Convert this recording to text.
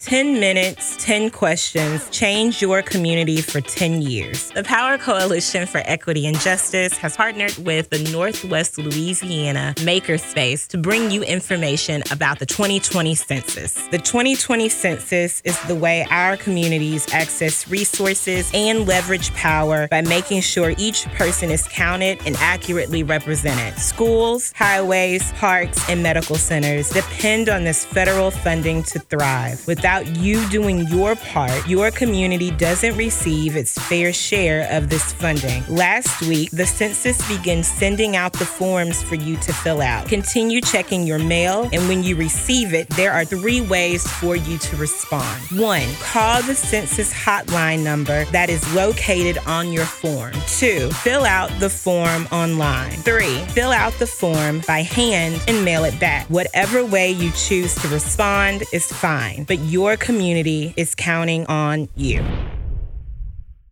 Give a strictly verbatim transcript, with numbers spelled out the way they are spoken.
ten minutes, ten questions, change your community for ten years. The Power Coalition for Equity and Justice has partnered with the Northwest Louisiana Makerspace to bring you information about the twenty twenty census. The twenty twenty census is the way our communities access resources and leverage power by making sure each person is counted and accurately represented. Schools, highways, parks, and medical centers depend on this federal funding to thrive. Without you doing your part, your community doesn't receive its fair share of this funding. Last week, the census began sending out the forms for you to fill out. Continue checking your mail, and when you receive it, there are three ways for you to respond. One, call the census hotline number that is located on your form. Two, fill out the form online. Three, fill out the form by hand and mail it back. Whatever way you choose to respond is fine, but your community is counting on you.